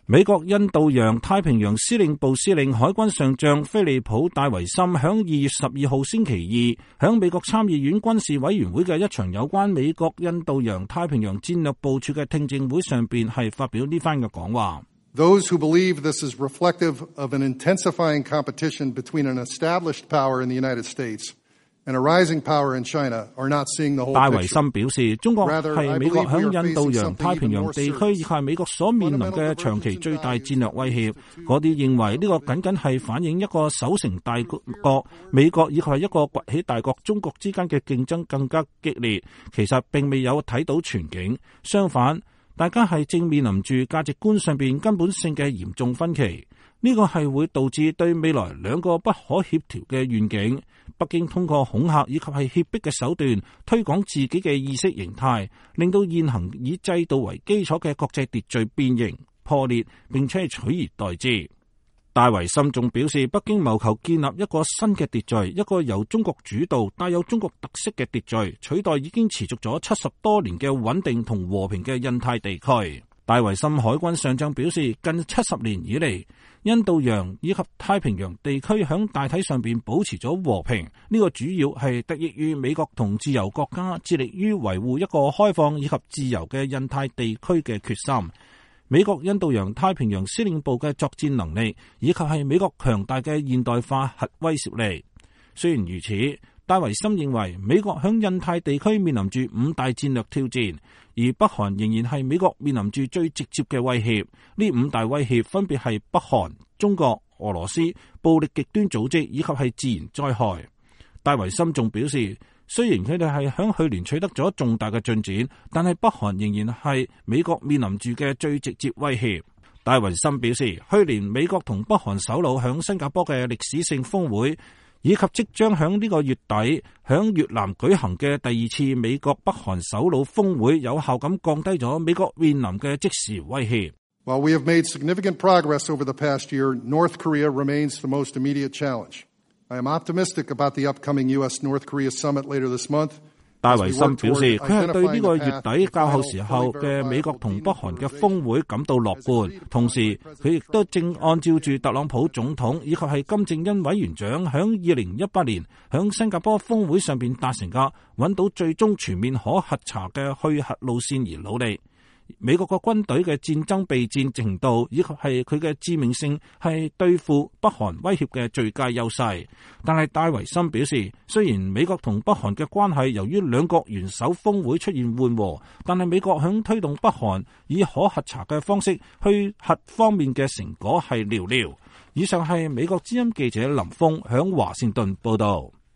美國印度洋太平洋司令部司令海軍上將菲利普戴維森響2月12號星期二響美國參議院軍事委員會嘅一場有關美國印度洋太平洋戰略部署嘅聽證會上邊係發表呢番嘅講話。 Those who believe this is reflective of an intensifying competition between an established power in the United States and a rising power in China are not seeing the whole picture. 戴維森表示，中國係美國響印度洋太平洋地區以及係美國所面臨嘅長期最大戰略威脅。嗰啲認為呢個僅僅係反映一個守成大國美國以及係一個崛起大國中國之間嘅競爭更加激烈，其實並未有睇到全景。相反，大家係正面臨住價值觀上邊根本性嘅嚴重分歧。呢個係會導致對未來兩個不可協調嘅願景。北京通過恐嚇以及係脅迫嘅手段推廣自己嘅意識形態，令到現行以制度為基礎嘅國際秩序變形破裂，並且係取而代之。戴維森仲表示，北京謀求建立一個新嘅秩序，一個由中國主導、帶有中國特色嘅秩序，取代已經持續咗70多年嘅穩定同和平嘅印太地區。戴維森海軍上將表示，近70年以嚟，印度洋以及太平洋地區響大體上邊保持咗和平，呢個主要係得益於美國同自由國家致力於維護一個開放以及自由嘅印太地區嘅決心。美國印度洋太平洋司令部嘅作戰能力，以及係美國強大嘅現代化核威懾力。雖然如此，戴維森認為美國響印太地區面臨住5大戰略挑戰，而北韓仍然係美國面臨住最直接嘅威脅。呢5大威脅分別係北韓、中國、俄羅斯、暴力極端組織以及係自然災害。戴維森仲表示，雖然佢哋係響去年取得咗重大嘅進展，但係北韓仍然係美國面臨住嘅最直接威脅。戴維森表示，去年美國同北韓首腦響新加坡嘅歷史性峰會，以及即將響呢個月底響越南舉行嘅第2次美國北韓首腦峰會，有效咁降低咗美國面臨嘅即時威脅。 While we have made significant progress over the past year, North Korea remains the most immediate challenge. I am optimistic about the upcoming U.S.-North Korea summit later this month. 戴維森表示，佢係對呢個月底較後時候嘅美國同北韓嘅峰會感到樂觀，同時佢亦都正按照住特朗普總統以及係金正恩委員長響2018年響新加坡峰會上邊達成嘅揾到最終全面可核查嘅去核路線而努力。美國個軍隊嘅戰爭備戰程度以及係佢嘅致命性係對付北韓威脅嘅最佳優勢，但係戴維森表示，雖然美國同北韓嘅關係由於兩國元首峰會出現緩和，但係美國響推動北韓以可核查嘅方式去核方面嘅成果係寥寥。以上係美國之音記者林峰響華盛頓報道。